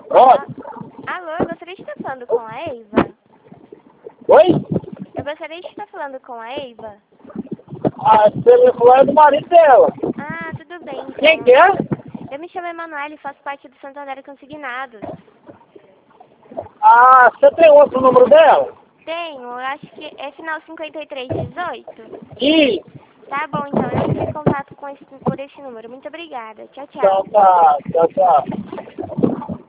Pronto. Alô, eu gostaria de estar falando com a Eiva. Oi? Eu gostaria de estar falando com a Eiva. Esse telefone é do marido dela. Ah, tudo bem, então. Quem que é? Eu me chamo Emanuele e faço parte do Santander Consignados. Você tem outro número dela? Tenho, eu acho que é final 5318. Ih, Tá bom, então eu entro em contato com por esse número. Muito obrigada. Tchau, tchau. então tá, tchau, tchau.